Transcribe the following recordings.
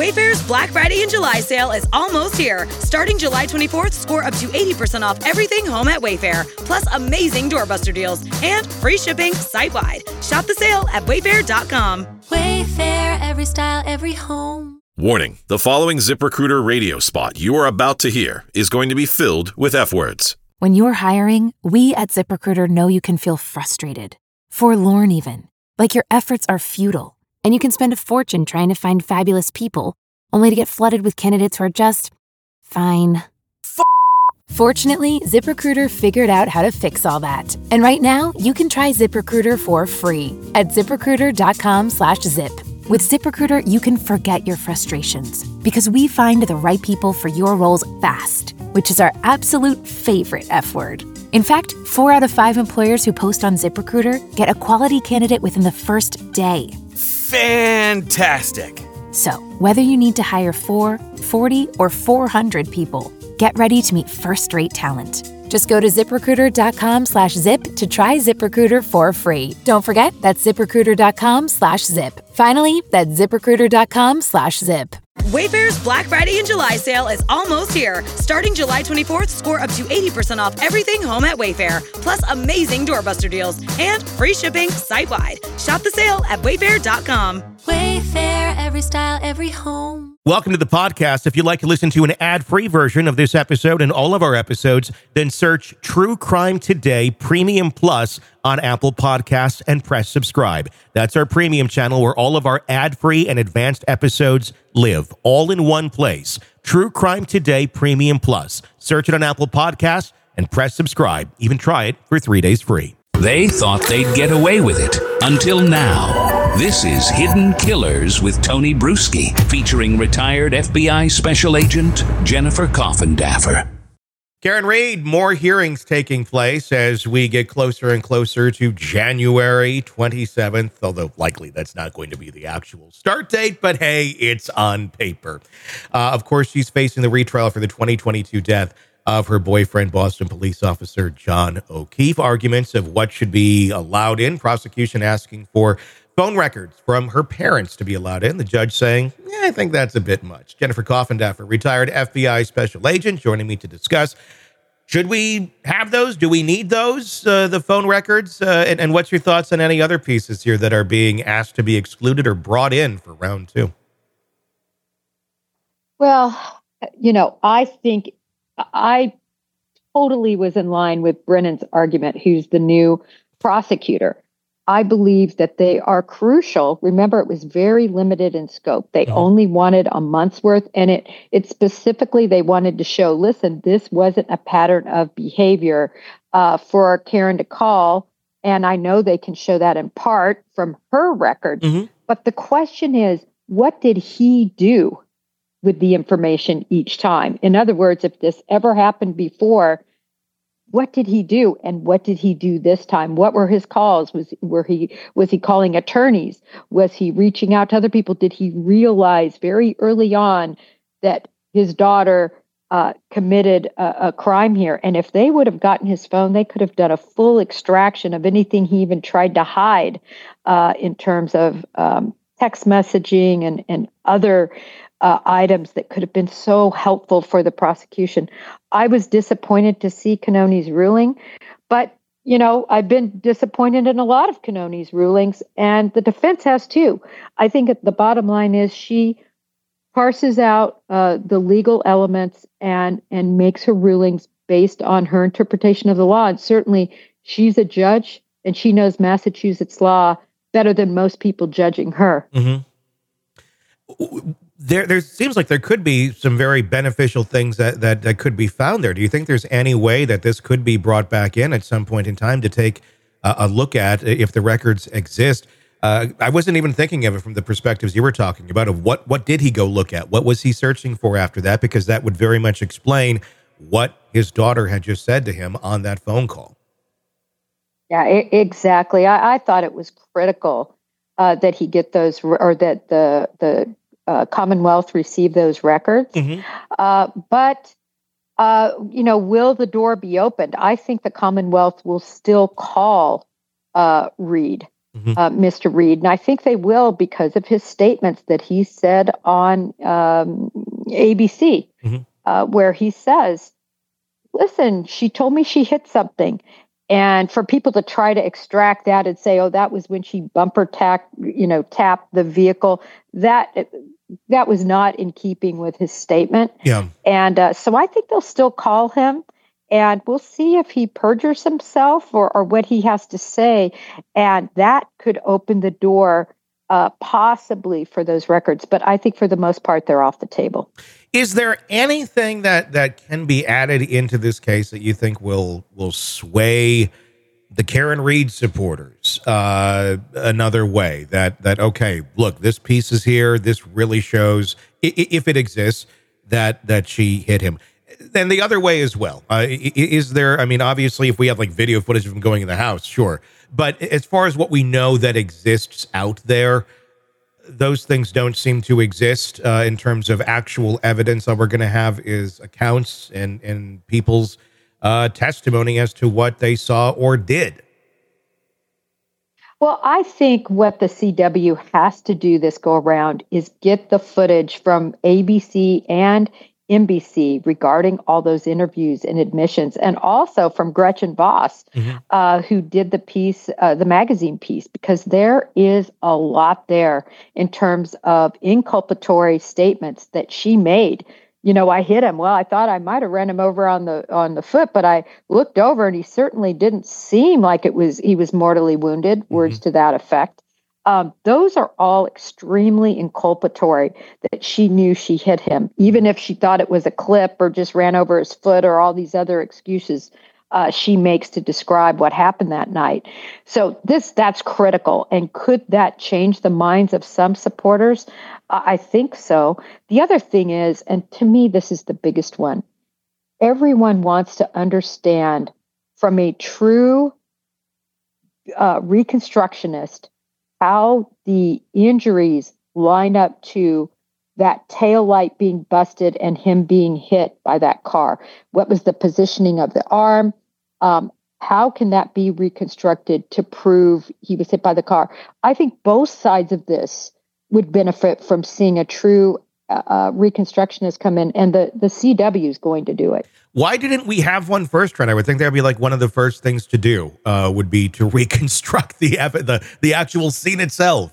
Wayfair's Black Friday and July sale is almost here. Starting July 24th, score up to 80% off everything home at Wayfair, plus amazing doorbuster deals and free shipping site-wide. Shop the sale at wayfair.com. Wayfair, every style, every home. Warning, the following ZipRecruiter radio spot you are about to hear is going to be filled with F-words. When you're hiring, we at ZipRecruiter know you can feel frustrated, forlorn even, like your efforts are futile, and you can spend a fortune trying to find fabulous people, only to get flooded with candidates who are just fine. Fortunately, ZipRecruiter figured out how to fix all that. And right now, you can try ZipRecruiter for free at ZipRecruiter.com/zip. With ZipRecruiter, you can forget your frustrations because we find the right people for your roles fast, which is our absolute favorite F word. In fact, 4 out of 5 employers who post on ZipRecruiter get a quality candidate within the first day. Fantastic. So, whether you need to hire 4, 40, or 400 people, get ready to meet first-rate talent. Just go to ZipRecruiter.com/zip to try ZipRecruiter for free. Don't forget, that's ZipRecruiter.com/zip. Finally, that's ZipRecruiter.com/zip. Wayfair's Black Friday and July sale is almost here. Starting July 24th, score up to 80% off everything home at Wayfair, plus amazing doorbuster deals and free shipping site-wide. Shop the sale at wayfair.com. Wayfair, every style, every home. Welcome to the podcast. If you'd like to listen to an ad-free version of this episode and all of our episodes, then search True Crime Today Premium Plus on Apple Podcasts and press subscribe. That's our premium channel where all of our ad-free and advanced episodes live, all in one place. True Crime Today Premium Plus. Search it on Apple Podcasts and press subscribe. Even try it for 3 days free. They thought they'd get away with it until now. This is Hidden Killers with Tony Bruschi, featuring retired FBI Special Agent Jennifer Coffindaffer. Karen Read, more hearings taking place as we get closer and closer to January 27th, although likely that's not going to be the actual start date, but hey, it's on paper. Of course, she's facing the retrial for the 2022 death of her boyfriend, Boston police officer John O'Keefe. Arguments of what should be allowed in, prosecution asking for phone records from her parents to be allowed in. The judge saying, I think that's a bit much. Jennifer Coffindaffer, retired FBI special agent, joining me to discuss, should we have those? Do we need those, the phone records? And what's your thoughts on any other pieces here that are being asked to be excluded or brought in for round 2? Well, I think I totally was in line with Brennan's argument, who's the new prosecutor. I believe that they are crucial. Remember, it was very limited in scope. They only wanted a month's worth, and it specifically, they wanted to show, listen, this wasn't a pattern of behavior for Karen to call. And I know they can show that in part from her record. Mm-hmm. But the question is, what did he do with the information each time? In other words, if this ever happened before, what did he do, and what did he do this time? What were his calls? Was he calling attorneys? Was he reaching out to other people? Did he realize very early on that his daughter committed a crime here? And if they would have gotten his phone, they could have done a full extraction of anything he even tried to hide in terms of text messaging and other items that could have been so helpful for the prosecution. I was disappointed to see Cannoni's ruling, but, I've been disappointed in a lot of Cannoni's rulings, and the defense has too. I think the bottom line is she parses out the legal elements and makes her rulings based on her interpretation of the law. And certainly she's a judge, and she knows Massachusetts law better than most people judging her. Mm-hmm. There seems like there could be some very beneficial things that could be found there. Do you think there's any way that this could be brought back in at some point in time to take a look at if the records exist? I wasn't even thinking of it from the perspectives you were talking about of what did he go look at? What was he searching for after that? Because that would very much explain what his daughter had just said to him on that phone call. Yeah, exactly. I thought it was critical that he get those, or that the Commonwealth receive those records. Mm-hmm. But will the door be opened? I think the Commonwealth will still call Reed Mr. Reed. And I think they will because of his statements that he said on ABC, where he says, listen, she told me she hit something. And for people to try to extract that and say, oh, that was when she bumper tapped the vehicle, that was not in keeping with his statement. Yeah. And so I think they'll still call him, and we'll see if he perjures himself or what he has to say. And that could open the door possibly for those records. But I think for the most part, they're off the table. Is there anything that can be added into this case that you think will sway the Karen Read supporters another way? That okay, look, this piece is here. This really shows, if it exists, that she hit him. And the other way as well. Is there? I mean, obviously, if we have like video footage of him going in the house, sure. But as far as what we know that exists out there, those things don't seem to exist in terms of actual evidence. All we're going to have is accounts and people's testimony as to what they saw or did. Well, I think what the CW has to do this go around is get the footage from ABC and NBC regarding all those interviews and admissions, and also from Gretchen Voss, who did the piece, the magazine piece, because there is a lot there in terms of inculpatory statements that she made. You know, I hit him. Well, I thought I might have ran him over on the foot, but I looked over and he certainly didn't seem like he was mortally wounded. Words to that effect. Those are all extremely inculpatory that she knew she hit him, even if she thought it was a clip or just ran over his foot or all these other excuses she makes to describe what happened that night. So that's critical. And could that change the minds of some supporters? I think so. The other thing is, and to me, this is the biggest one, everyone wants to understand from a true reconstructionist how the injuries line up to that tail light being busted and him being hit by that car. What was the positioning of the arm? How can that be reconstructed to prove he was hit by the car? I think both sides of this would benefit from seeing a true reconstructionist come in, and the CW is going to do it. Why didn't we have one first, Trent? I would think that would be like one of the first things to do would be to reconstruct the actual scene itself.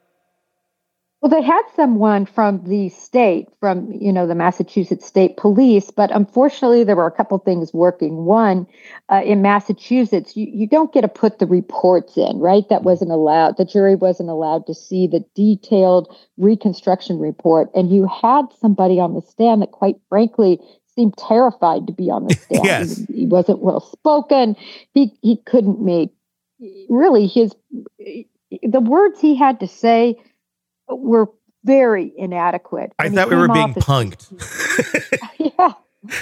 Well, they had someone from the state, from, the Massachusetts State Police, but unfortunately there were a couple things working. One, in Massachusetts, you don't get to put the reports in, right? That wasn't allowed. The jury wasn't allowed to see the detailed reconstruction report. And you had somebody on the stand that, quite frankly, seemed terrified to be on the stand. Yes. He wasn't well spoken. He couldn't make really the words he had to say were very inadequate. I thought we were being punked. Yeah.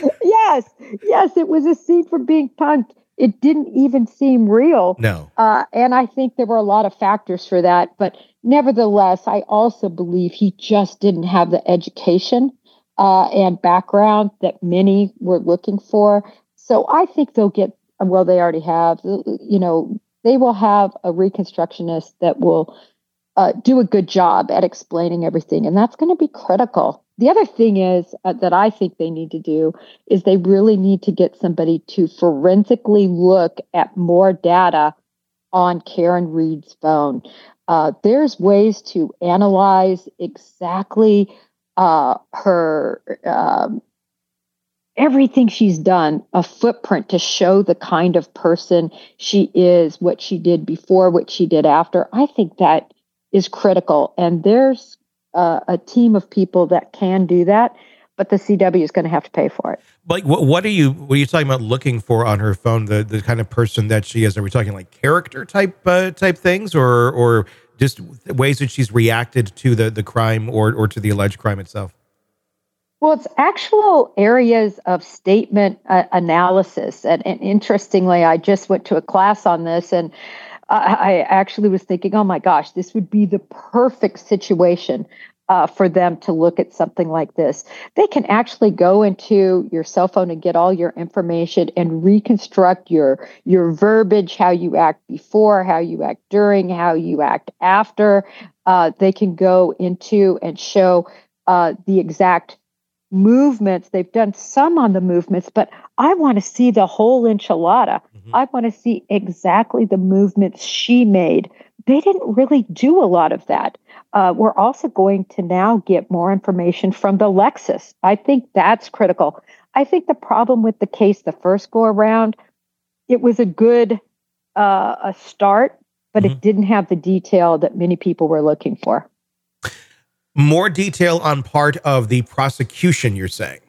Yes, it was a scene for being punked. It didn't even seem real. No. And I think there were a lot of factors for that. But nevertheless, I also believe he just didn't have the education and background that many were looking for. So I think they'll get, well, they already have, they will have a reconstructionist that will do a good job at explaining everything. And that's going to be critical. The other thing is that I think they need to do is they really need to get somebody to forensically look at more data on Karen Read's phone. There's ways to analyze exactly her everything she's done, a footprint to show the kind of person she is, what she did before, what she did after. I think that is critical. And there's a team of people that can do that, but the CW is going to have to pay for it. Like, what are you talking about looking for on her phone? The kind of person that she is? Are we talking like character type things, or just ways that she's reacted to the crime or to the alleged crime itself? Well, it's actual areas of statement analysis. And interestingly, I just went to a class on this, and I actually was thinking, oh my gosh, this would be the perfect situation for them to look at something like this. They can actually go into your cell phone and get all your information and reconstruct your verbiage, how you act before, how you act during, how you act after. They can go into and show the exact movements. They've done some on the movements, but I want to see the whole enchilada. I want to see exactly the movements she made. They didn't really do a lot of that. We're also going to now get more information from the Lexus. I think that's critical. I think the problem with the case the first go around, it was a good a start, but it didn't have the detail that many people were looking for. More detail on part of the prosecution, you're saying?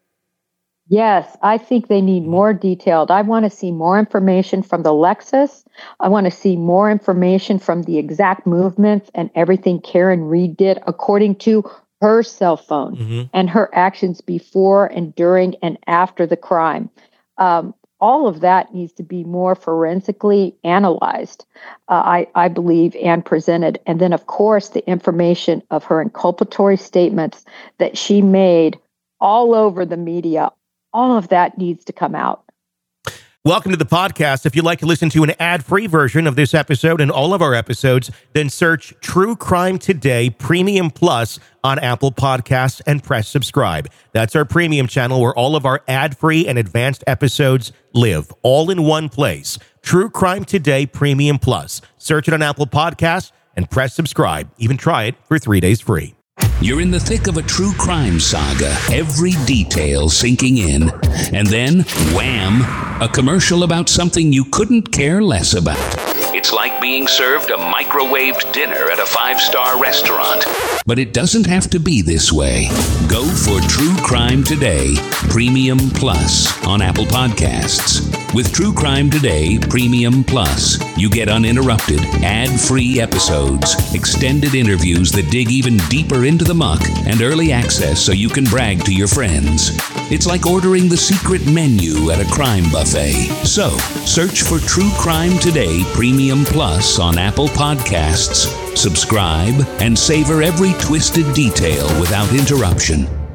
Yes, I think they need more detailed. I want to see more information from the Lexus. I want to see more information from the exact movements and everything Karen Read did according to her cell phone and her actions before and during and after the crime. All of that needs to be more forensically analyzed, I believe, and presented. And then, of course, the information of her inculpatory statements that she made all over the media, all of that needs to come out. Welcome to the podcast. If you'd like to listen to an ad-free version of this episode and all of our episodes, then search True Crime Today Premium Plus on Apple Podcasts and press subscribe. That's our premium channel where all of our ad-free and advanced episodes live, all in one place. True Crime Today Premium Plus. Search it on Apple Podcasts and press subscribe. Even try it for 3 days free. You're in the thick of a true crime saga, every detail sinking in. And then, wham, a commercial about something you couldn't care less about. It's like being served a microwaved dinner at a 5-star restaurant. But it doesn't have to be this way. Go for True Crime Today Premium Plus on Apple Podcasts. With True Crime Today Premium Plus, you get uninterrupted, ad-free episodes, extended interviews that dig even deeper into the muck, and early access so you can brag to your friends. It's like ordering the secret menu at a crime buffet. So, search for True Crime Today Premium Plus on Apple Podcasts, subscribe, and savor every twisted detail without interruption.